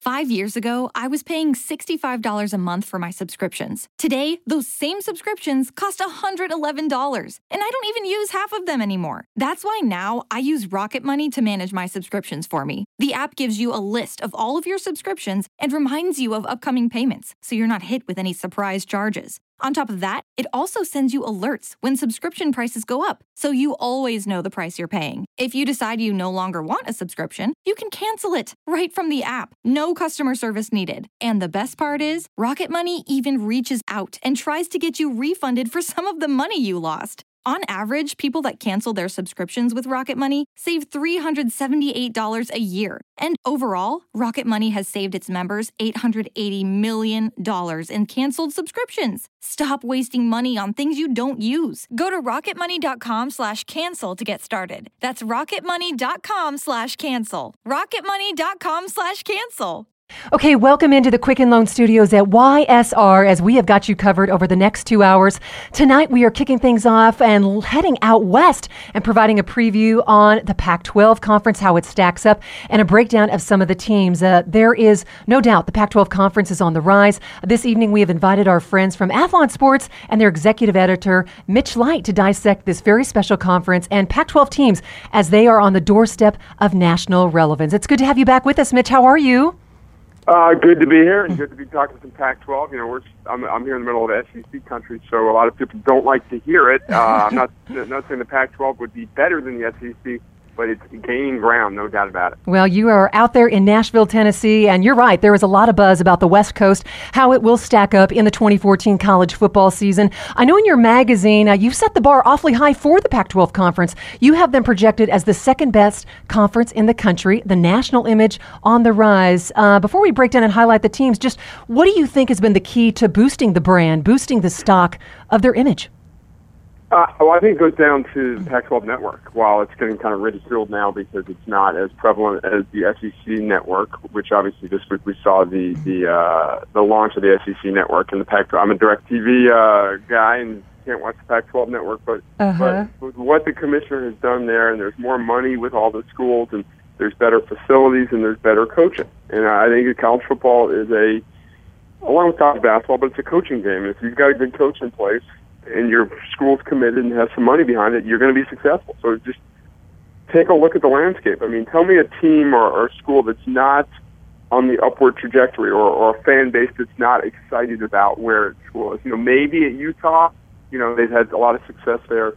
5 years ago, I was paying $65 a month for my subscriptions. Today, those same subscriptions cost $111, and I don't even use half of them anymore. That's why now I use Rocket Money to manage my subscriptions for me. The app gives you a list of all of your subscriptions and reminds you of upcoming payments, so you're not hit with any surprise charges. On top of that, it also sends you alerts when subscription prices go up, so you always know the price you're paying. If you decide you no longer want a subscription, you can cancel it right from the app. No customer service needed. And the best part is, Rocket Money even reaches out and tries to get you refunded for some of the money you lost. On average, people that cancel their subscriptions with Rocket Money save $378 a year. And overall, Rocket Money has saved its members $880 million in canceled subscriptions. Stop wasting money on things you don't use. Go to rocketmoney.com/cancel to get started. That's rocketmoney.com/cancel. rocketmoney.com/cancel. Okay, welcome into the Quicken Loan Studios at YSR as we have got you covered over the next 2 hours. Tonight we are kicking things off and heading out west and providing a preview on the Pac-12 conference, how it stacks up, and a breakdown of some of the teams. There is no doubt the Pac-12 conference is on the rise. This evening we have invited our friends from Athlon Sports and their executive editor, Mitch Light, to dissect this very special conference and Pac-12 teams as they are on the doorstep of national relevance. It's good to have you back with us, Mitch. How are you? Good to be here and good to be talking some Pac-12. You know, I'm here in the middle of SEC country, so a lot of people don't like to hear it. I'm not saying the Pac-12 would be better than the SEC, but it's gaining ground, no doubt about it. Well, you are out there in Nashville, Tennessee, and you're right. There is a lot of buzz about the West Coast, how it will stack up in the 2014 college football season. I know in your magazine, you've set the bar awfully high for the Pac-12 conference. You have them projected as the second best conference in the country, the national image on the rise. Before we break down and highlight the teams, just what do you think has been the key to boosting the brand, boosting the stock of their image? Well, I think it goes down to the Pac-12 network. While it's getting kind of ridiculed now because it's not as prevalent as the SEC network, which obviously this week we saw the launch of the SEC network and the Pac-12. I'm a DirecTV guy and can't watch the Pac-12 network, but what the commissioner has done there, and there's more money with all the schools, and there's better facilities, and there's better coaching. And I think college football is along with college basketball, but it's a coaching game. And if you've got a good coach in place, and your school's committed and has some money behind it, you're going to be successful. So just take a look at the landscape. I mean, tell me a team or a school that's not on the upward trajectory or a fan base that's not excited about where its school is. You know, maybe at Utah, you know, they've had a lot of success there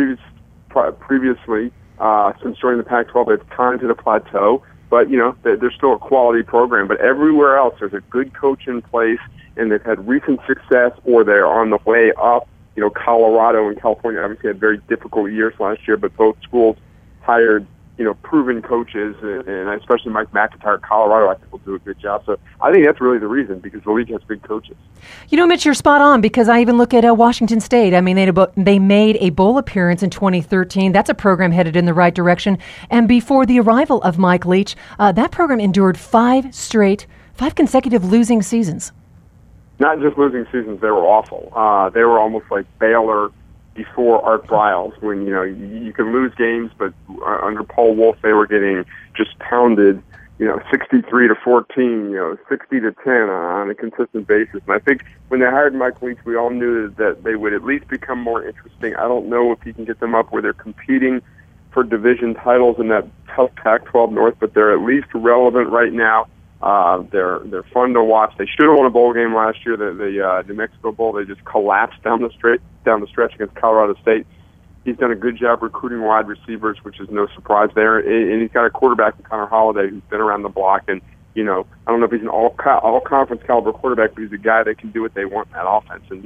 previously since joining the Pac-12. They've climbed to the plateau, but, you know, they're still a quality program. But everywhere else, there's a good coach in place, and they've had recent success or they're on the way up. You know, Colorado and California obviously had very difficult years last year, but both schools hired, you know, proven coaches, and especially Mike McIntyre at Colorado, I think, will do a good job. So I think that's really the reason, because the league has good coaches. You know, Mitch, you're spot on, because I even look at Washington State. I mean, they made a bowl appearance in 2013. That's a program headed in the right direction. And before the arrival of Mike Leach, that program endured five consecutive losing seasons. Not just losing seasons, they were awful. They were almost like Baylor before Art Briles, when, you know, you can lose games, but under Paul Wolf, they were getting just pounded, you know, 63-14, you know, 60-10 on a consistent basis. And I think when they hired Mike Leach, we all knew that they would at least become more interesting. I don't know if he can get them up where they're competing for division titles in that tough Pac-12 North, but they're at least relevant right now. They're fun to watch. They should have won a bowl game last year, the New Mexico Bowl. They just collapsed down the stretch against Colorado State. He's done a good job recruiting wide receivers, which is no surprise there. And he's got a quarterback in Connor Holiday who's been around the block. And, you know, I don't know if he's an all-conference caliber quarterback, but he's a guy that can do what they want in that offense. And,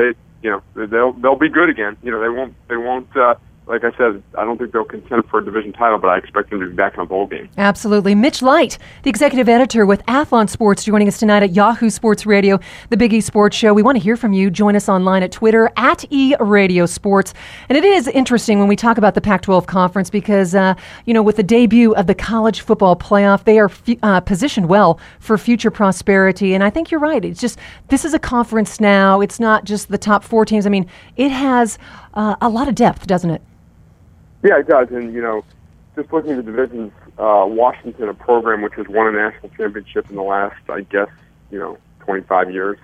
they'll be good again. You know, they won't. Like I said, I don't think they'll contend for a division title, but I expect them to be back in a bowl game. Absolutely. Mitch Light, the executive editor with Athlon Sports, joining us tonight at Yahoo Sports Radio, the Big E Sports Show. We want to hear from you. Join us online at Twitter, at eRadioSports. And it is interesting when we talk about the Pac-12 Conference because, with the debut of the college football playoff, they are positioned well for future prosperity. And I think you're right. It's just, this is a conference now. It's not just the top four teams. I mean, it has a lot of depth, doesn't it? Yeah, it does. And, you know, just looking at the divisions, Washington, a program which has won a national championship in the last, I guess, 25 years.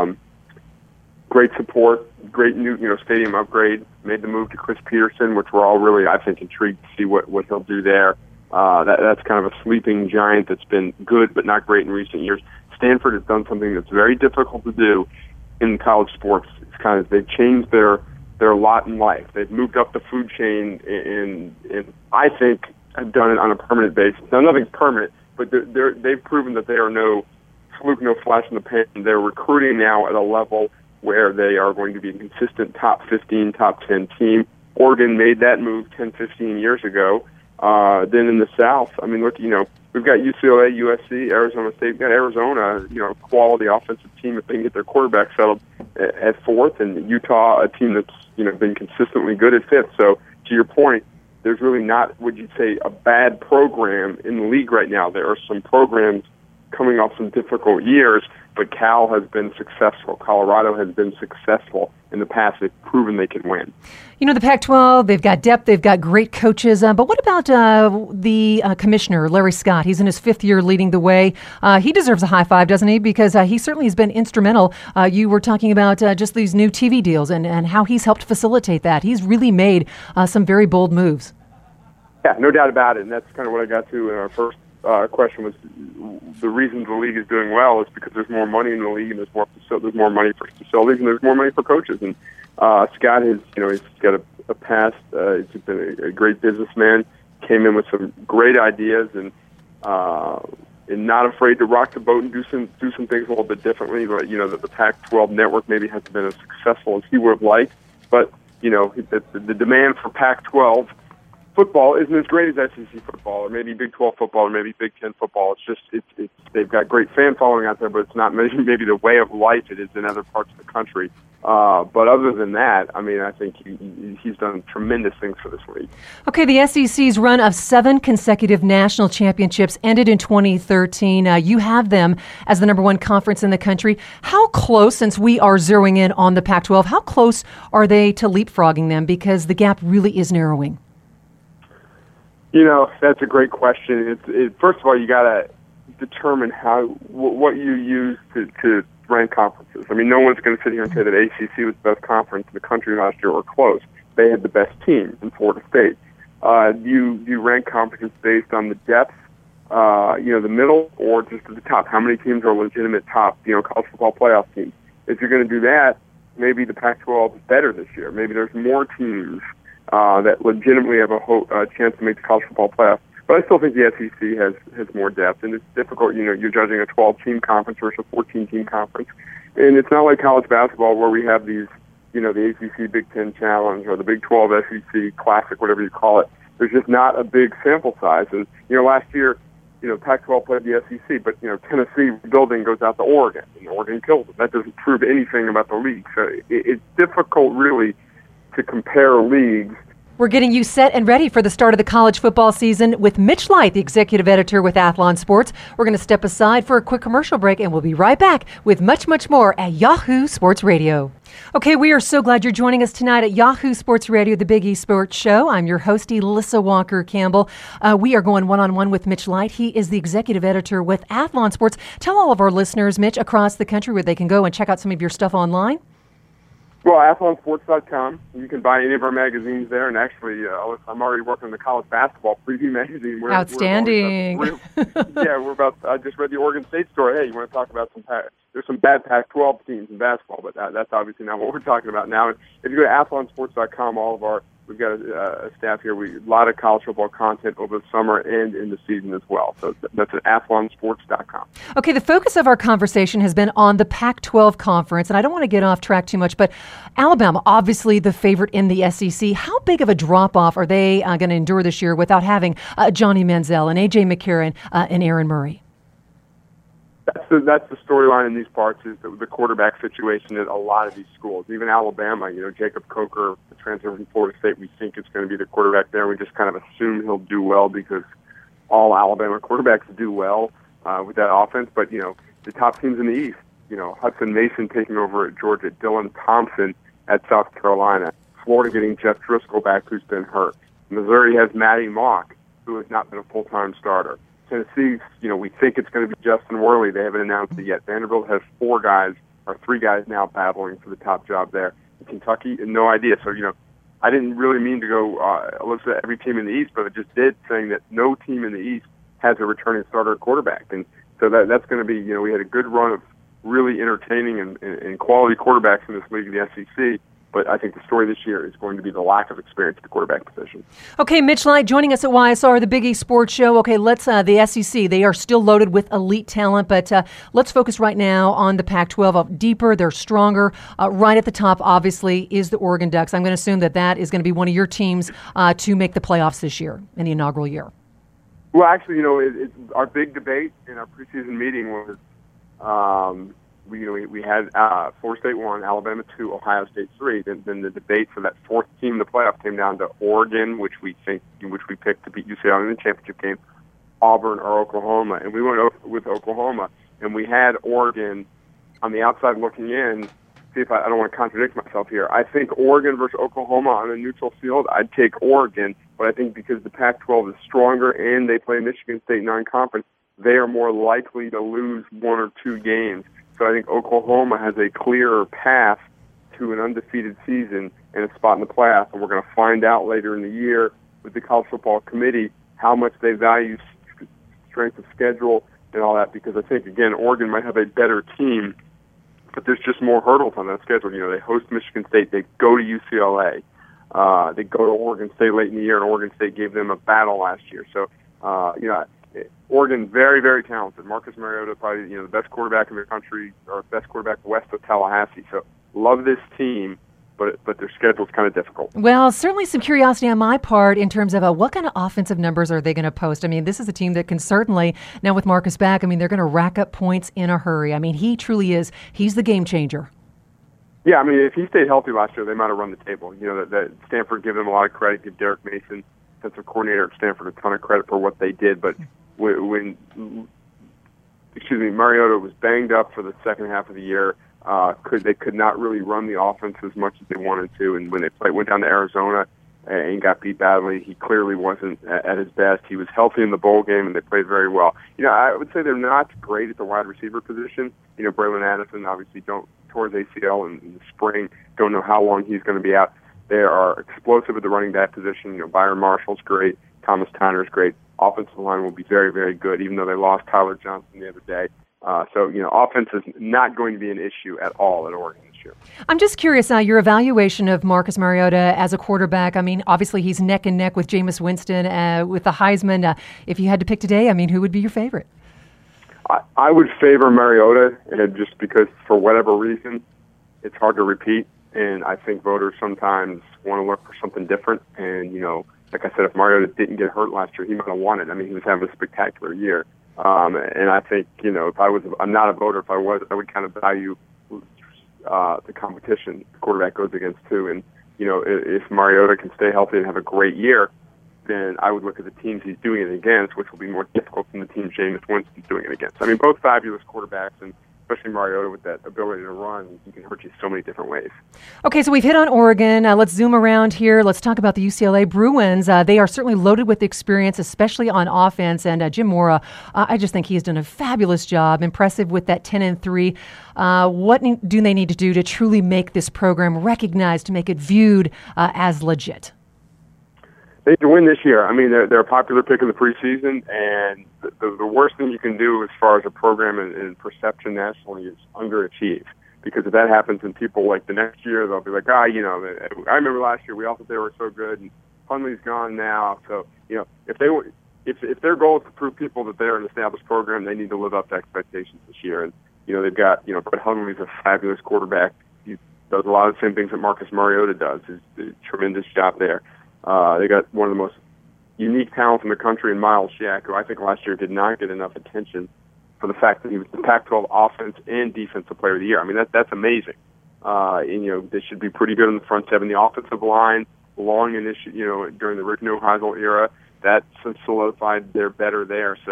Great support, great new, stadium upgrade. Made the move to Chris Peterson, which we're all really, I think, intrigued to see what he'll do there. That's kind of a sleeping giant that's been good but not great in recent years. Stanford has done something that's very difficult to do in college sports. It's kind of, they've changed their lot in life. They've moved up the food chain, and I think have done it on a permanent basis. Now, nothing's permanent, but they've proven that they are no fluke, no flash in the pan. They're recruiting now at a level where they are going to be a consistent top 15, top 10 team. Oregon made that move 10, 15 years ago. Then in the South, I mean, look, we've got UCLA, USC, Arizona State. We've got Arizona, quality offensive team if they can get their quarterback settled at fourth, and Utah, a team that's, been consistently good at fifth. So to your point, there's really not, would you say, a bad program in the league right now. There are some programs coming off some difficult years, but Cal has been successful. Colorado has been successful in the past. They've proven they can win. The Pac-12, they've got depth, they've got great coaches. But what about the commissioner, Larry Scott? He's in his fifth year leading the way. He deserves a high five, doesn't he? Because he certainly has been instrumental. You were talking about just these new TV deals and how he's helped facilitate that. He's really made some very bold moves. Yeah, no doubt about it. And that's kind of what I got to in our first question was the reason the league is doing well is because there's more money in the league and there's more money for facilities and there's more money for coaches. And Scott has, he's got a past. He's been a great businessman. Came in with some great ideas and not afraid to rock the boat and do some things a little bit differently. But the Pac-12 network maybe hasn't been as successful as he would have liked. But the demand for Pac-12 football isn't as great as SEC football, or maybe Big 12 football, or maybe Big 10 football. It's just they've got great fan following out there, but it's not maybe the way of life it is in other parts of the country. But other than that, I mean, I think he's done tremendous things for this league. Okay, the SEC's run of 7 consecutive national championships ended in 2013. You have them as the number one conference in the country. How close, since we are zeroing in on the Pac-12, how close are they to leapfrogging them? Because the gap really is narrowing. That's a great question. First of all, you got to determine what you use to rank conferences. I mean, no one's going to sit here and say that ACC was the best conference in the country last year or close. They had the best team in Florida State. You rank conferences based on the depth, the middle, or just at the top. How many teams are legitimate top, college football playoff teams? If you're going to do that, maybe the Pac-12 is better this year. Maybe there's more teams that legitimately have a chance to make the college football playoff. But I still think the SEC has more depth, and it's difficult. You're judging a 12-team conference versus a 14-team conference, and it's not like college basketball where we have these, the ACC Big Ten Challenge or the Big 12 SEC Classic, whatever you call it. There's just not a big sample size, and last year, Pac-12 played the SEC, but Tennessee building goes out to Oregon, and Oregon kills them. That doesn't prove anything about the league, so it's difficult really to compare leagues. We're getting you set and ready for the start of the college football season with Mitch Light, the executive editor with Athlon Sports. We're going to step aside for a quick commercial break, and we'll be right back with much, much more at Yahoo Sports Radio. Okay, we are so glad you're joining us tonight at Yahoo Sports Radio, the Big East Sports Show. I'm your host, Elissa Walker-Campbell. We are going one-on-one with Mitch Light. He is the executive editor with Athlon Sports. Tell all of our listeners, Mitch, across the country where they can go and check out some of your stuff online. Well, athlonsports.com. You can buy any of our magazines there. And actually, I'm already working on the college basketball preview magazine. Outstanding. I just read the Oregon State story. Hey, you want to talk about there's some bad Pac-12 teams in basketball, but that's obviously not what we're talking about now. And if you go to athlonsports.com, we've got a staff here. A lot of college football content over the summer and in the season as well. So that's at athlonsports.com. Okay, the focus of our conversation has been on the Pac-12 conference, and I don't want to get off track too much, but Alabama, obviously the favorite in the SEC. How big of a drop-off are they going to endure this year without having Johnny Manziel and A.J. McCarron and Aaron Murray? That's the storyline in these parts is the quarterback situation at a lot of these schools. Even Alabama, Jacob Coker, the transfer from Florida State, we think is going to be the quarterback there. We just kind of assume he'll do well because all Alabama quarterbacks do well with that offense. But, the top teams in the East, Hudson Mason taking over at Georgia, Dylan Thompson at South Carolina, Florida getting Jeff Driscoll back, who's been hurt. Missouri has Matty Mock who has not been a full-time starter. Tennessee, we think it's going to be Justin Worley. They haven't announced it yet. Vanderbilt has 3 guys now battling for the top job there. In Kentucky, no idea. So, I didn't really mean to go look at every team in the East, but I just did, saying that no team in the East has a returning starter at quarterback. And so that's going to be, we had a good run of really entertaining and quality quarterbacks in this league, the SEC. But I think the story this year is going to be the lack of experience at the quarterback position. Okay, Mitch Light joining us at YSR, the Big East Sports Show. Okay, let's the SEC. They are still loaded with elite talent, but let's focus right now on the Pac-12. Deeper, they're stronger. Right at the top, obviously, is the Oregon Ducks. I'm going to assume that is going to be one of your teams to make the playoffs this year, in the inaugural year. Well, actually, it's our big debate in our preseason meeting was. We had Florida State 1, Alabama 2, Ohio State 3. Then the debate for that fourth team in the playoff came down to Oregon, which we picked to beat UCLA in the championship game, Auburn or Oklahoma, and we went with Oklahoma. And we had Oregon on the outside looking in. See if I don't want to contradict myself here. I think Oregon versus Oklahoma on a neutral field, I'd take Oregon, but I think because the Pac-12 is stronger and they play Michigan State non-conference, they are more likely to lose 1 or 2 games. So I think Oklahoma has a clearer path to an undefeated season and a spot in the playoff, and we're going to find out later in the year with the College Football Committee how much they value strength of schedule and all that, because I think, again, Oregon might have a better team, but there's just more hurdles on that schedule. They host Michigan State, they go to UCLA, they go to Oregon State late in the year, and Oregon State gave them a battle last year. So, Oregon, very, very talented. Marcus Mariota, probably the best quarterback in the country, or best quarterback west of Tallahassee. So love this team, but their schedule's kind of difficult. Well, certainly some curiosity on my part in terms of what kind of offensive numbers are they going to post. I mean, this is a team that can certainly, now with Marcus back, they're going to rack up points in a hurry. He truly is. He's the game changer. Yeah, if he stayed healthy last year, they might have run the table. That Stanford give them a lot of credit, give Derek Mason, defensive coordinator at Stanford, a ton of credit for what they did, but when Mariota was banged up for the second half of the year, they could not really run the offense as much as they wanted to. And when they went down to Arizona and got beat badly, he clearly wasn't at his best. He was healthy in the bowl game, and they played very well. I would say they're not great at the wide receiver position. Braylon Addison obviously tore his ACL in the spring. Don't know how long he's going to be out. They are explosive at the running back position. Byron Marshall's great. Thomas Tyner's great. Offensive line will be very, very good, even though they lost Tyler Johnson the other day. So offense is not going to be an issue at all at Oregon this year. I'm just curious, your evaluation of Marcus Mariota as a quarterback. Obviously he's neck and neck with Jameis Winston with the Heisman. If you had to pick today, who would be your favorite? I would favor Mariota, just because for whatever reason, it's hard to repeat. And I think voters sometimes want to look for something different. And, like I said, if Mariota didn't get hurt last year, he might have won it. He was having a spectacular year. And I think, I'm not a voter. If I was, I would kind of value the competition the quarterback goes against too. And, if Mariota can stay healthy and have a great year, then I would look at the teams he's doing it against, which will be more difficult than the team Jameis Winston's doing it against. Both fabulous quarterbacks, and especially Mariota with that ability to run, he can hurt you so many different ways. Okay, so we've hit on Oregon. Let's zoom around here. Let's talk about the UCLA Bruins. They are certainly loaded with experience, especially on offense. And Jim Mora, I just think he has done a fabulous job. Impressive with that 10-3. What do they need to do to truly make this program recognized, to make it viewed as legit? They need to win this year. They're a popular pick in the preseason, and the worst thing you can do as far as a program and perception nationally is underachieve. Because if that happens, and people the next year, they'll be like, I remember last year we all thought they were so good, and Hundley's gone now. So if their goal is to prove people that they're an established program, they need to live up to expectations this year. And they've got Brett Hundley's a fabulous quarterback. He does a lot of the same things that Marcus Mariota does. He's a tremendous job there. They got one of the most unique talents in the country in Miles Jack, who I think last year did not get enough attention for the fact that he was the Pac-12 offense and defensive player of the year. That's amazing. They should be pretty good in the front seven. The offensive line, long during the Rick Neuheisel era, that solidified they're better there. So,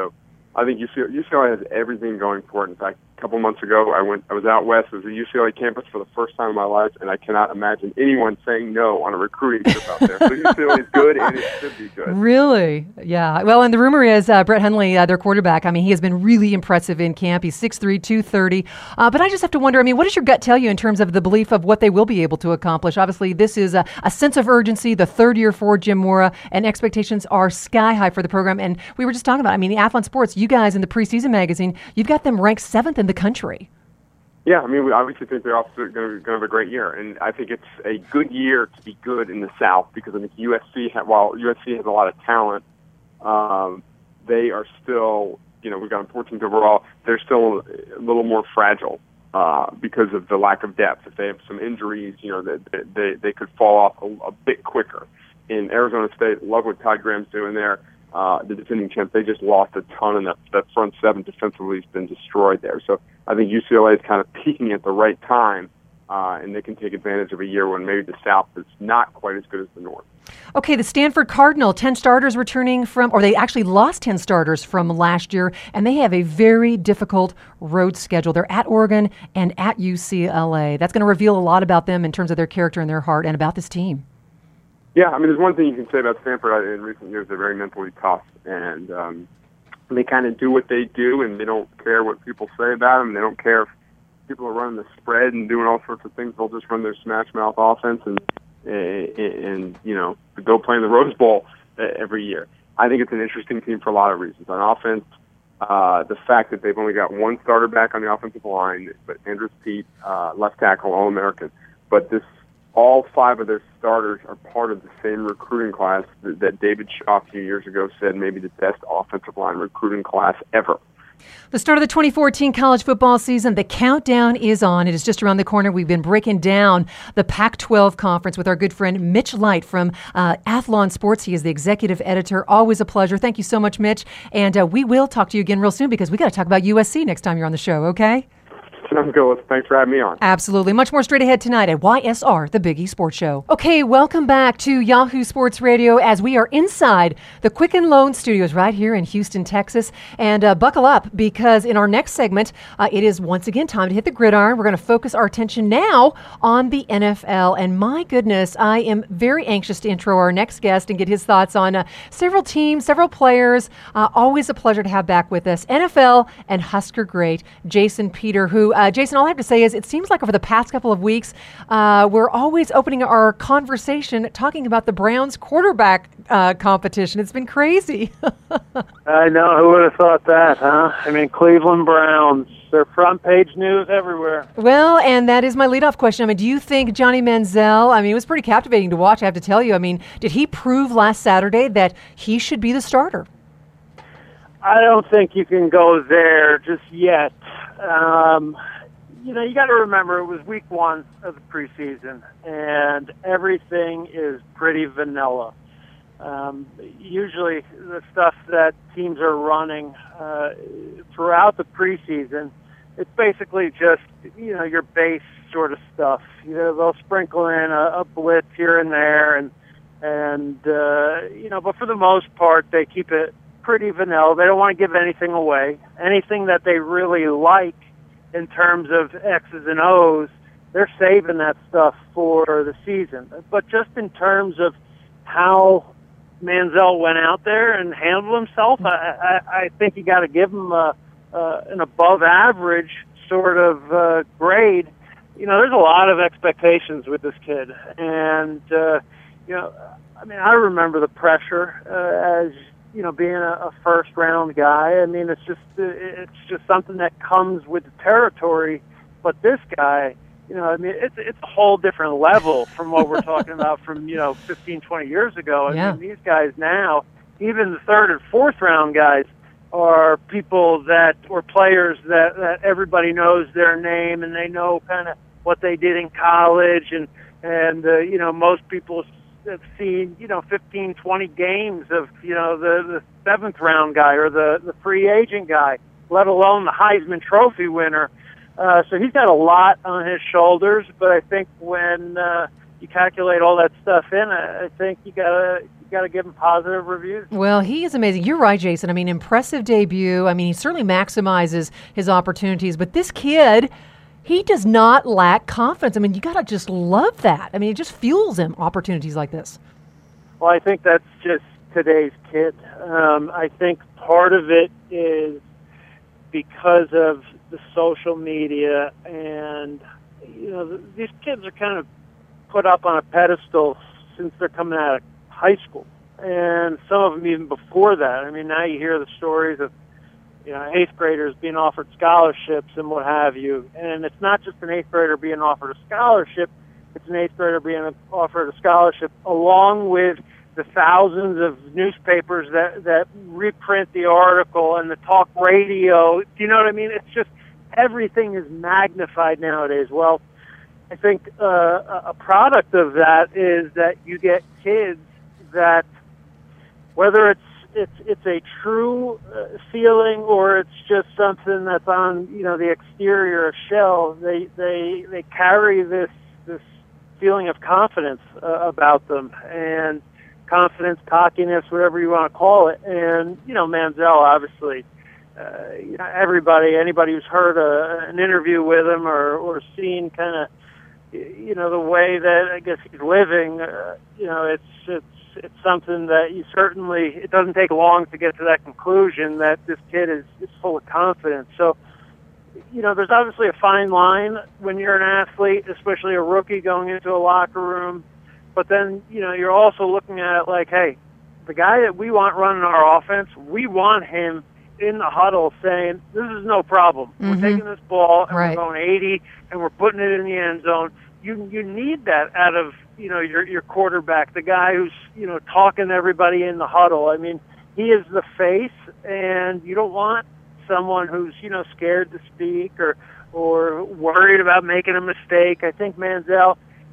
I think UCLA has everything going for it. In fact, a couple months ago, I was out west. It was a UCLA campus for the first time in my life, and I cannot imagine anyone saying no on a recruiting trip out there. So UCLA is good, and it should be good. Really? Yeah. Well, and the rumor is Brett Hundley, their quarterback, I mean, he has been really impressive in camp. He's 6'3", 230. But I just have to wonder, I mean, what does your gut tell you in terms of the belief of what they will be able to accomplish? Obviously, this is a sense of urgency, the third year for Jim Mora, and expectations are sky high for the program. And we were just talking about, I mean, the Athlon Sports, you guys in the preseason magazine, you've got them ranked 7th in the country. Yeah, I mean, we obviously think they're also going to have a great year, and I think it's a good year to be good in the South because I think while USC has a lot of talent, they are still, we've got them 14th overall. They're still a little more fragile because of the lack of depth. If they have some injuries, they could fall off a bit quicker. In Arizona State, love what Todd Graham's doing there. The defending champ, they just lost a ton, and that front seven defensively has been destroyed there. So I think UCLA is kind of peaking at the right time, and they can take advantage of a year when maybe the South is not quite as good as the North. Okay, the Stanford Cardinal, 10 starters returning from, or they actually lost 10 starters from last year, and they have a very difficult road schedule. They're at Oregon and at UCLA. That's going to reveal a lot about them in terms of their character and their heart and about this team. Yeah, I mean, there's one thing you can say about Stanford. In recent years, they're very mentally tough, and they kind of do what they do, and they don't care what people say about them. They don't care if people are running the spread and doing all sorts of things. They'll just run their smash mouth offense and go play in the Rose Bowl every year. I think it's an interesting team for a lot of reasons. On offense, the fact that they've only got one starter back on the offensive line, but Andrus Peat, left tackle, All-American, but all 5 of their starters are part of the same recruiting class that David Shaw a few years ago said maybe the best offensive line recruiting class ever. The start of the 2014 college football season, the countdown is on. It is just around the corner. We've been breaking down the Pac-12 conference with our good friend Mitch Light from Athlon Sports. He is the executive editor. Always a pleasure. Thank you so much, Mitch. And we will talk to you again real soon because we got to talk about USC next time you're on the show, okay? Sounds good. Thanks for having me on. Absolutely. Much more straight ahead tonight at YSR, the Big East Sports Show. Okay, welcome back to Yahoo Sports Radio as we are inside the Quicken Loan Studios right here in Houston, Texas. And buckle up because in our next segment, it is once again time to hit the gridiron. We're going to focus our attention now on the NFL. And my goodness, I am very anxious to intro our next guest and get his thoughts on several teams, several players. Always a pleasure to have back with us NFL and Husker great Jason Peter, who Jason, all I have to say is it seems like over the past couple of weeks, we're always opening our conversation talking about the Browns quarterback competition. It's been crazy. I know. Who would have thought that, huh? I mean, Cleveland Browns, they're front page news everywhere. Well, and that is my leadoff question. I mean, do you think Johnny Manziel, I mean, it was pretty captivating to watch, I have to tell you. I mean, did he prove last Saturday that he should be the starter? I don't think you can go there just yet. You got to remember it was week 1 of the preseason, and everything is pretty vanilla. Usually the stuff that teams are running throughout the preseason, it's basically just, your base sort of stuff. They'll sprinkle in a blitz here and there, but for the most part, they keep it pretty vanilla. They don't want to give anything away. Anything that they really like in terms of X's and O's, they're saving that stuff for the season. But just in terms of how Manziel went out there and handled himself, I think you got to give him an above average sort of grade. There's a lot of expectations with this kid. And, I remember the pressure as being a first-round guy. I mean, it's just something that comes with the territory. But this guy, it's a whole different level from what we're talking about from 15, 20 years ago. I mean, these guys now, even the third and fourth-round guys, are people or players that everybody knows their name and they know kind of what they did in college, and most people have seen 15, 20 games of the seventh round guy or the free agent guy, let alone the Heisman Trophy winner. So he's got a lot on his shoulders, but I think when you calculate all that stuff in, I think you gotta got to give him positive reviews. Well, he is amazing. You're right, Jason. I mean, impressive debut. I mean, he certainly maximizes his opportunities, but this kid, he does not lack confidence. I mean, you got to just love that. I mean, it just fuels him, opportunities like this. Well, I think that's just today's kid. I think part of it is because of the social media, and these kids are kind of put up on a pedestal since they're coming out of high school, and some of them even before that. I mean, now you hear the stories of eighth graders being offered scholarships and what have you, and it's not just an eighth grader being offered a scholarship; it's an eighth grader being offered a scholarship along with the thousands of newspapers that reprint the article and the talk radio. Do you know what I mean? It's just everything is magnified nowadays. Well, I think a product of that is that you get kids that, whether it's a true feeling or it's just something that's on the exterior shell, they carry this feeling of confidence about them, and confidence, cockiness, whatever you want to call it. And Manziel, obviously, anybody who's heard an interview with him or seen kind of the way that I guess he's living, it's something that it doesn't take long to get to that conclusion that this kid is full of confidence. So there's obviously a fine line when you're an athlete, especially a rookie going into a locker room. But then, you're also looking at it like, hey, the guy that we want running our offense, we want him in the huddle saying, this is no problem. We're taking this ball and we're going 80 and we're putting it in the end zone. You need that out of, your quarterback, the guy who's, talking to everybody in the huddle. I mean, he is the face, and you don't want someone who's, scared to speak or worried about making a mistake. I think Manziel,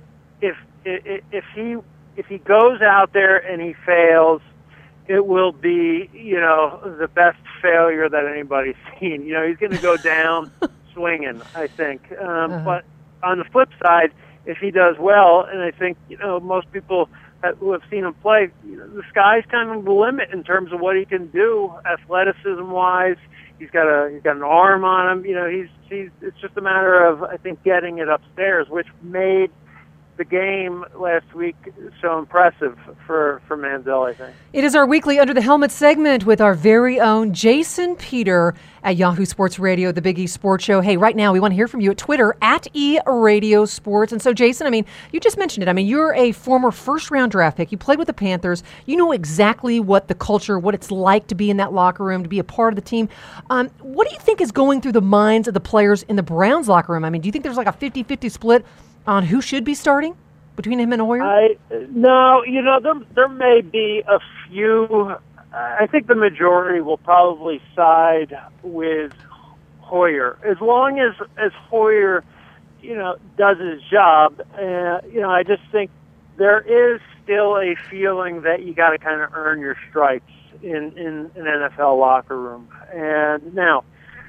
if he goes out there and he fails, it will be, the best failure that anybody's seen. He's going to go down swinging, I think. But on the flip side, if he does well, and I think, most people who have seen him play, the sky's kind of the limit in terms of what he can do athleticism-wise. He's got an arm on him. It's just a matter of, I think, getting it upstairs, which made the game last week so impressive for Manziel, I think. It is our weekly Under the Helmet segment with our very own Jason Peter at Yahoo Sports Radio, the Big E Sports Show. Hey, right now we want to hear from you at Twitter at eRadioSports. And so, Jason, I mean, you just mentioned it. I mean, you're a former first-round draft pick. You played with the Panthers. You know exactly what the culture, what it's like to be in that locker room, to be a part of the team. What do you think is going through the minds of the players in the Browns locker room? I mean, do you think there's like a 50-50 split on who should be starting between him and Hoyer? No, there may be a few. I think the majority will probably side with Hoyer, as long as Hoyer, does his job. I just think there is still a feeling that you got to kind of earn your stripes in an NFL locker room. And now,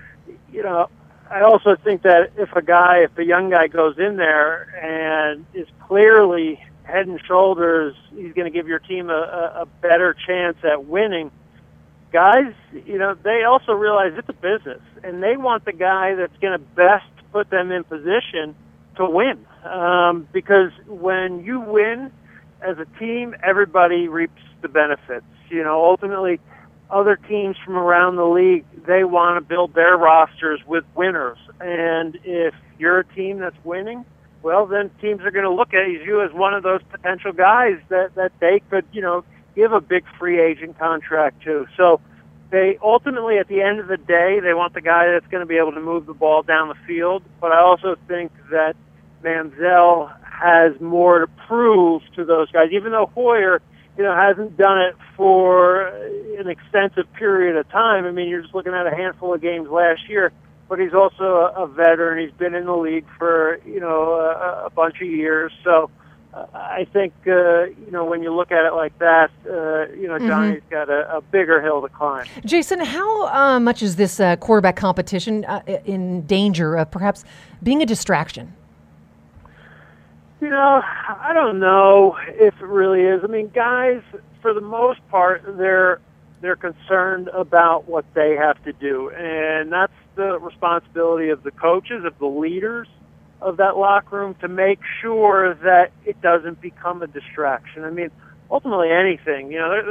I also think that if a young guy goes in there and is clearly head and shoulders, he's going to give your team a better chance at winning. Guys, they also realize it's a business, and they want the guy that's going to best put them in position to win. Because when you win as a team, everybody reaps the benefits. Ultimately, other teams from around the league, they want to build their rosters with winners. And if you're a team that's winning, well, then teams are going to look at you as one of those potential guys that they could, give a big free agent contract to. So they ultimately, at the end of the day, they want the guy that's going to be able to move the ball down the field. But I also think that Manziel has more to prove to those guys, even though Hoyer, hasn't done it for an extensive period of time. I mean, you're just looking at a handful of games last year, but he's also a veteran. He's been in the league for, a bunch of years. So I think, when you look at it like that, Johnny's got a bigger hill to climb. Jason, how much is this quarterback competition in danger of perhaps being a distraction? I don't know if it really is. I mean, guys, for the most part, they're concerned about what they have to do, and that's the responsibility of the coaches, of the leaders of that locker room, to make sure that it doesn't become a distraction. I mean, ultimately anything,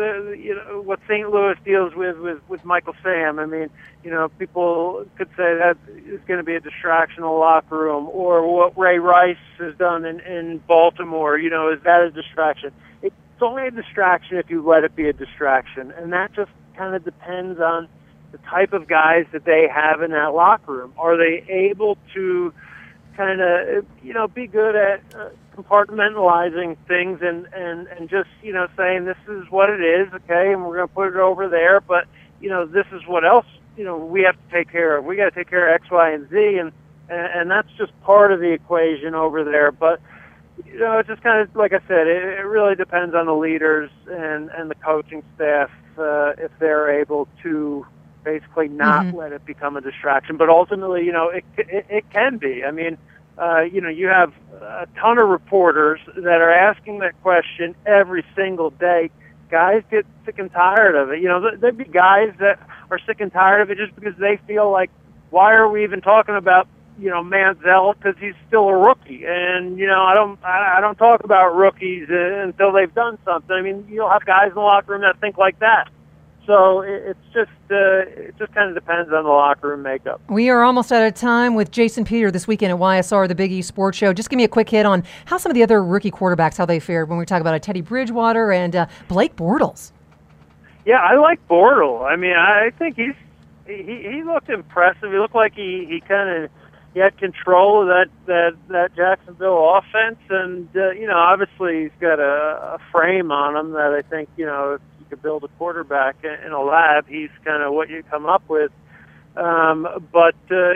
what St. Louis deals with Michael Sam. I mean, people could say that is going to be a distraction in the locker room, or what Ray Rice has done in Baltimore. Is that a distraction? It's only a distraction if you let it be a distraction, and that just kind of depends on the type of guys that they have in that locker room. Are they able to kind of, be good at compartmentalizing things and just, saying this is what it is, okay, and we're going to put it over there, but, this is what else, we have to take care of. We got to take care of X, Y, and Z, and that's just part of the equation over there. But, it's just kind of, like I said, it really depends on the leaders and the coaching staff if they're able to basically not let it become a distraction. But ultimately, it can be. I mean, you have a ton of reporters that are asking that question every single day. Guys get sick and tired of it. There'd be guys that are sick and tired of it just because they feel like, why are we even talking about, Manziel, because he's still a rookie. And, I don't talk about rookies until they've done something. I mean, you'll have guys in the locker room that think like that. So it just kind of depends on the locker room makeup. We are almost out of time with Jason Peter this weekend at YSR, the Big East Sports Show. Just give me a quick hit on how some of the other rookie quarterbacks, how they fared when we talk about a Teddy Bridgewater and Blake Bortles. Yeah, I like Bortles. I mean, I think he looked impressive. He looked like he had control of that Jacksonville offense, and obviously he's got a frame on him that I think if you could build a quarterback in a lab, he's kind of what you come up with. But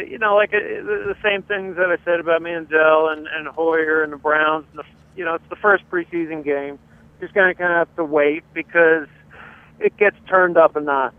the same things that I said about Manziel and Hoyer and the Browns. It's the first preseason game. Just going to kind of have to wait because it gets turned up a notch.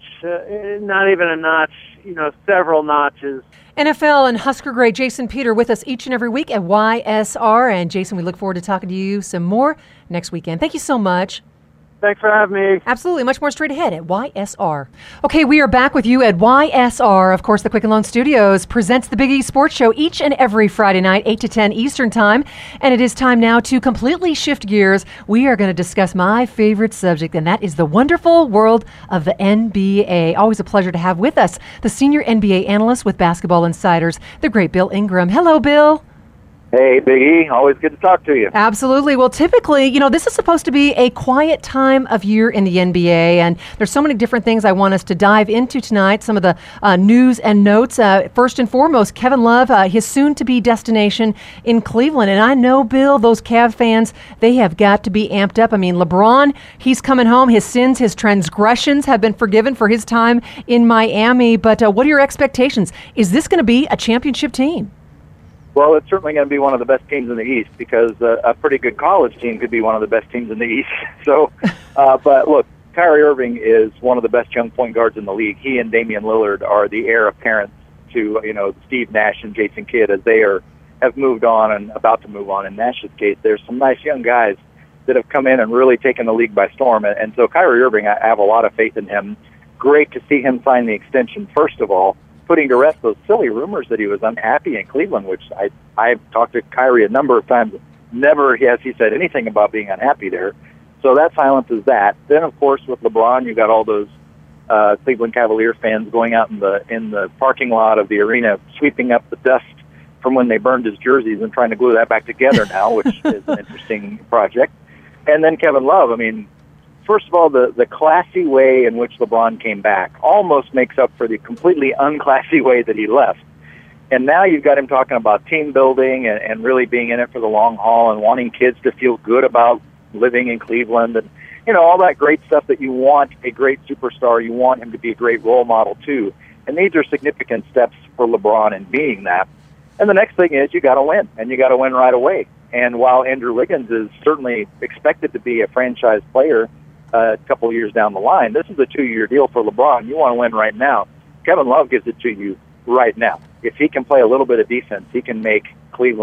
Not even a notch, several notches. NFL and Husker great Jason Peter with us each and every week at YSR. And Jason, we look forward to talking to you some more next weekend. Thank you so much. Thanks for having me. Absolutely. Much more straight ahead at YSR. Okay, we are back with you at YSR. Of course, the Quicken Loan Studios presents the Big East Sports Show each and every Friday night, 8 to 10 Eastern Time. And it is time now to completely shift gears. We are going to discuss my favorite subject, and that is the wonderful world of the NBA. Always a pleasure to have with us the senior NBA analyst with Basketball Insiders, the great Bill Ingram. Hello, Bill. Hey, Big E. Always good to talk to you. Absolutely. Well, typically, this is supposed to be a quiet time of year in the NBA, and there's so many different things I want us to dive into tonight, some of the news and notes. First and foremost, Kevin Love, his soon-to-be destination in Cleveland. And I know, Bill, those Cavs fans, they have got to be amped up. I mean, LeBron, he's coming home. His sins, his transgressions have been forgiven for his time in Miami. But what are your expectations? Is this going to be a championship team? Well, it's certainly going to be one of the best teams in the East because a pretty good college team could be one of the best teams in the East. So, but look, Kyrie Irving is one of the best young point guards in the league. He and Damian Lillard are the heir apparent to, Steve Nash and Jason Kidd as they have moved on and about to move on. In Nash's case, there's some nice young guys that have come in and really taken the league by storm. And so Kyrie Irving, I have a lot of faith in him. Great to see him sign the extension, first of all, putting to rest those silly rumors that he was unhappy in Cleveland, which I've talked to Kyrie a number of times. Never has he said anything about being unhappy there. So that silences that. Then, of course, with LeBron, you got all those Cleveland Cavalier fans going out in the parking lot of the arena, sweeping up the dust from when they burned his jerseys and trying to glue that back together now, which is an interesting project. And then Kevin Love, I mean, first of all, the classy way in which LeBron came back almost makes up for the completely unclassy way that he left. And now you've got him talking about team building and really being in it for the long haul and wanting kids to feel good about living in Cleveland and, all that great stuff that you want a great superstar. You want him to be a great role model, too. And these are significant steps for LeBron in being that. And the next thing is you got to win, and you got to win right away. And while Andrew Wiggins is certainly expected to be a franchise player a couple of years down the line, this is a 2-year deal for LeBron. You want to win right now. Kevin Love gives it to you right now. If he can play a little bit of defense, he can make Cleveland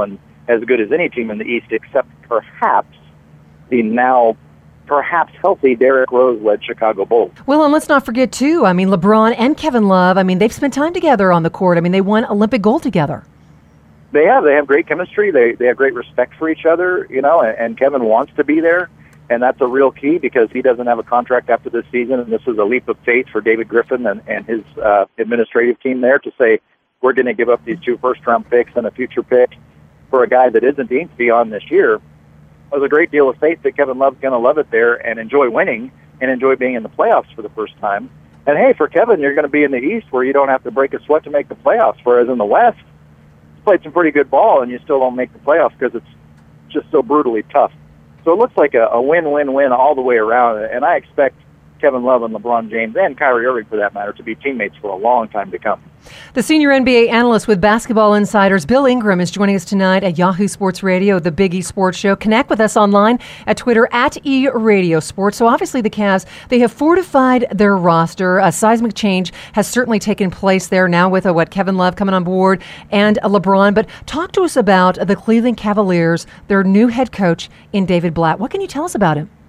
as good as any team in the East, except perhaps the now perhaps healthy Derrick Rose-led Chicago Bulls. Well, and let's not forget, too, I mean, LeBron and Kevin Love, I mean, they've spent time together on the court. I mean, they won Olympic gold together. They have great chemistry. They have great respect for each other, and Kevin wants to be there, and that's a real key because he doesn't have a contract after this season, and this is a leap of faith for David Griffin and his administrative team there to say, we're going to give up these 2 first-round picks and a future pick for a guy that isn't deemed to be on this year. There's a great deal of faith that Kevin Love's going to love it there and enjoy winning and enjoy being in the playoffs for the first time. And, hey, for Kevin, you're going to be in the East where you don't have to break a sweat to make the playoffs, whereas in the West, he's played some pretty good ball and you still don't make the playoffs because it's just so brutally tough. So it looks like a win-win-win all the way around, and I expect Kevin Love and LeBron James and Kyrie Irving, for that matter, to be teammates for a long time to come. The senior NBA analyst with Basketball Insiders, Bill Ingram, is joining us tonight at Yahoo Sports Radio, the Big E Sports Show. Connect with us online at Twitter at eRadioSports. So obviously the Cavs, they have fortified their roster. A seismic change has certainly taken place there now with Kevin Love coming on board and LeBron. But talk to us about the Cleveland Cavaliers, their new head coach in David Blatt. What can you tell us about him?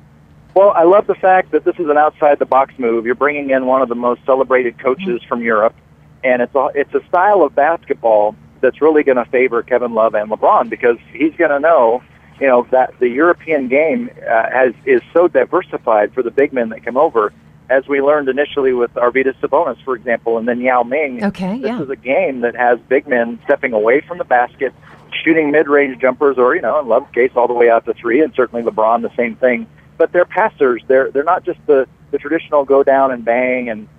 Well, I love the fact that this is an outside-the-box move. You're bringing in one of the most celebrated coaches from Europe, and it's a style of basketball that's really going to favor Kevin Love and LeBron because he's going to know, that the European game is so diversified for the big men that come over, as we learned initially with Arvydas Sabonis, for example, and then Yao Ming. This is a game that has big men stepping away from the basket, shooting mid-range jumpers, or, in Love's case, all the way out to 3, and certainly LeBron, the same thing. But they're passers. They're not just the traditional go down and bang and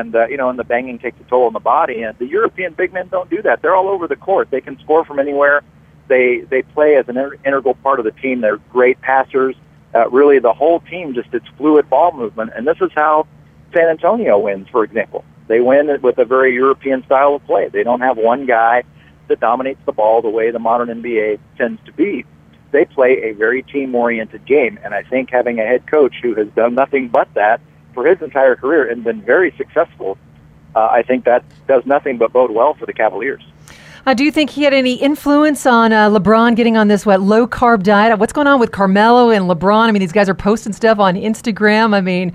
the banging takes a toll on the body. And the European big men don't do that. They're all over the court. They can score from anywhere. They play as an integral part of the team. They're great passers. Really, the whole team it's fluid ball movement. And this is how San Antonio wins, for example. They win with a very European style of play. They don't have one guy that dominates the ball the way the modern NBA tends to be. They play a very team-oriented game, and I think having a head coach who has done nothing but that for his entire career and been very successful, I think that does nothing but bode well for the Cavaliers. Do you think he had any influence on LeBron getting on this low-carb diet? What's going on with Carmelo and LeBron? I mean, these guys are posting stuff on Instagram. I mean,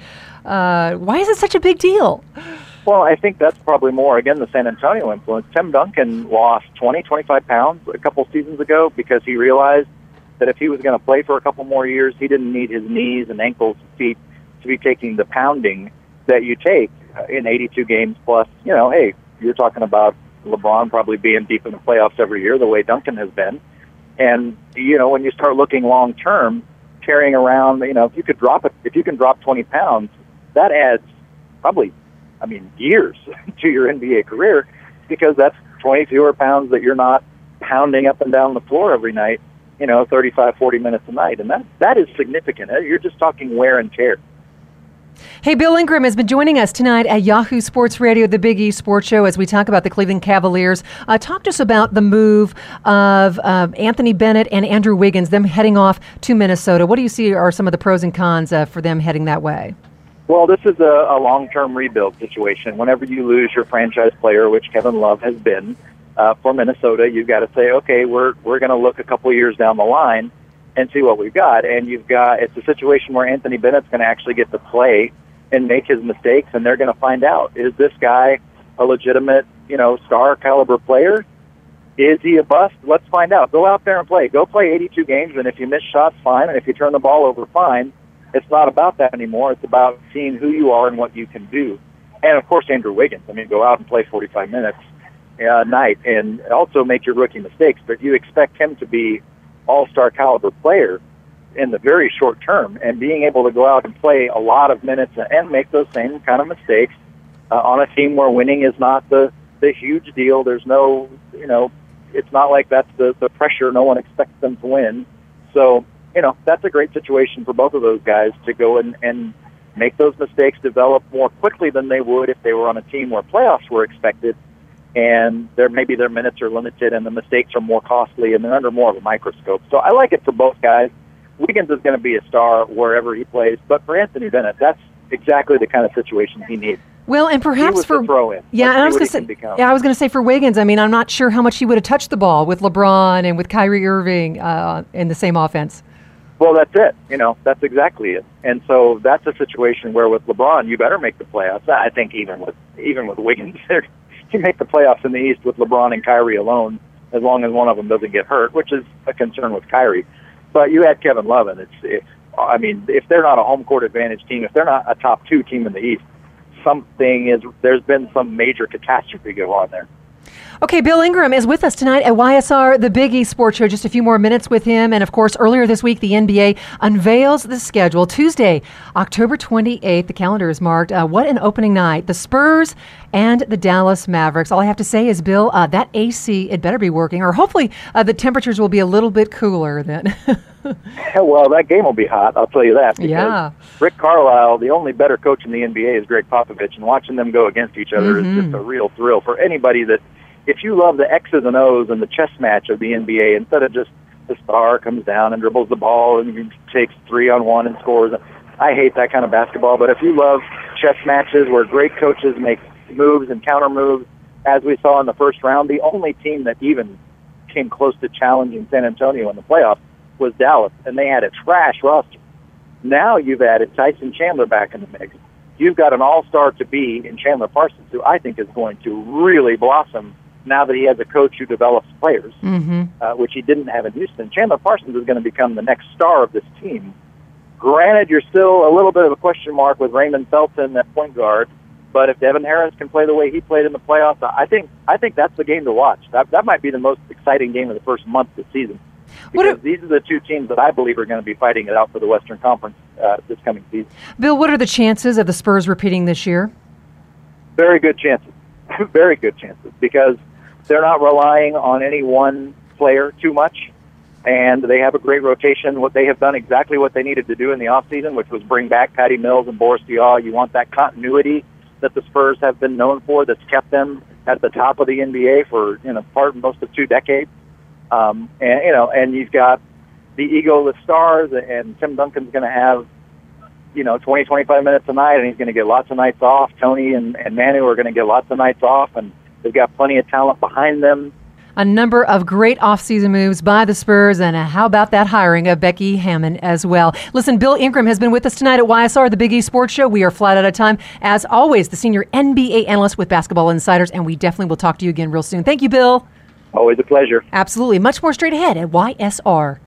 why is it such a big deal? Well, I think that's probably more, again, the San Antonio influence. Tim Duncan lost 25 pounds a couple seasons ago because he realized that if he was going to play for a couple more years, he didn't need his knees and ankles and feet to be taking the pounding that you take in 82 games plus. Hey, you're talking about LeBron probably being deep in the playoffs every year the way Duncan has been. And, when you start looking long term, carrying around, if you can drop 20 pounds, that adds probably, years to your NBA career because that's 20 fewer pounds that you're not pounding up and down the floor every night. 35, 40 minutes a night. And that is significant. You're just talking wear and tear. Hey, Bill Ingram has been joining us tonight at Yahoo Sports Radio, the Big E Sports Show, as we talk about the Cleveland Cavaliers. Talk to us about the move of Anthony Bennett and Andrew Wiggins, them heading off to Minnesota. What do you see are some of the pros and cons for them heading that way? Well, this is a long-term rebuild situation. Whenever you lose your franchise player, which Kevin Love has been, for Minnesota, you've got to say, okay, we're going to look a couple of years down the line and see what we've got. And it's a situation where Anthony Bennett's going to actually get to play and make his mistakes, and they're going to find out, is this guy a legitimate, star caliber player? Is he a bust? Let's find out. Go out there and play. Go play 82 games, and if you miss shots, fine. And if you turn the ball over, fine. It's not about that anymore. It's about seeing who you are and what you can do. And, of course, Andrew Wiggins. Go out and play 45 minutes a night and also make your rookie mistakes, but you expect him to be all-star caliber player in the very short term, and being able to go out and play a lot of minutes and make those same kind of mistakes on a team where winning is not the huge deal. There's no, it's not like that's the pressure. No one expects them to win. So, that's a great situation for both of those guys to go and make those mistakes develop more quickly than they would if they were on a team where playoffs were expected. And maybe their minutes are limited and the mistakes are more costly and they're under more of a microscope. So I like it for both guys. Wiggins is going to be a star wherever he plays. But for Anthony Bennett, that's exactly the kind of situation he needs. Well, and perhaps was the throw-in. Yeah, Let's and I was see going what to he say, can become. yeah, I was going to say for Wiggins. I mean, I'm not sure how much he would have touched the ball with LeBron and with Kyrie Irving in the same offense. Well, that's it. That's exactly it. And so that's a situation where with LeBron, you better make the playoffs. I think even with Wiggins, you make the playoffs in the East with LeBron and Kyrie alone, as long as one of them doesn't get hurt, which is a concern with Kyrie. But you add Kevin Love, and if they're not a home court advantage team, if they're not a top 2 team in the East, there's been some major catastrophe go on there. Okay, Bill Ingram is with us tonight at YSR, the Big East Sports Show. Just a few more minutes with him. And, of course, earlier this week, the NBA unveils the schedule. Tuesday, October 28th, the calendar is marked. What an opening night. The Spurs and the Dallas Mavericks. All I have to say is, Bill, that AC, it better be working. Or hopefully the temperatures will be a little bit cooler then. Well, that game will be hot, I'll tell you that. Because yeah. Rick Carlisle, the only better coach in the NBA is Greg Popovich, and watching them go against each other is just a real thrill for anybody that, if you love the X's and O's and the chess match of the NBA, instead of just the star comes down and dribbles the ball and takes 3-on-1 and scores. I hate that kind of basketball, but if you love chess matches where great coaches make moves and counter moves, as we saw in the first round, the only team that even came close to challenging San Antonio in the playoffs was Dallas, and they had a trash roster. Now you've added Tyson Chandler back in the mix. You've got an all-star to be in Chandler Parsons, who I think is going to really blossom now that he has a coach who develops players, which he didn't have in Houston. Chandler Parsons is going to become the next star of this team. Granted, you're still a little bit of a question mark with Raymond Felton at point guard, but if Devin Harris can play the way he played in the playoffs, I think that's the game to watch. That might be the most exciting game of the first month of the season. Because these are the 2 teams that I believe are going to be fighting it out for the Western Conference this coming season. Bill, what are the chances of the Spurs repeating this year? Very good chances. Very good chances, because they're not relying on any one player too much, and they have a great rotation. What they have done exactly what they needed to do in the offseason, which was bring back Patty Mills and Boris Diaw. You want that continuity that the Spurs have been known for, that's kept them at the top of the NBA for most of 2 decades. And you've got the egoless stars, and Tim Duncan's going to have 20, 25 minutes a night, and he's going to get lots of nights off. Tony and Manu are going to get lots of nights off, and they've got plenty of talent behind them. A number of great offseason moves by the Spurs, and how about that hiring of Becky Hammon as well. Listen, Bill Ingram has been with us tonight at YSR, the Big East Sports Show. We are flat out of time. As always, the senior NBA analyst with Basketball Insiders, and we definitely will talk to you again real soon. Thank you, Bill. Always a pleasure. Absolutely. Much more straight ahead at YSR.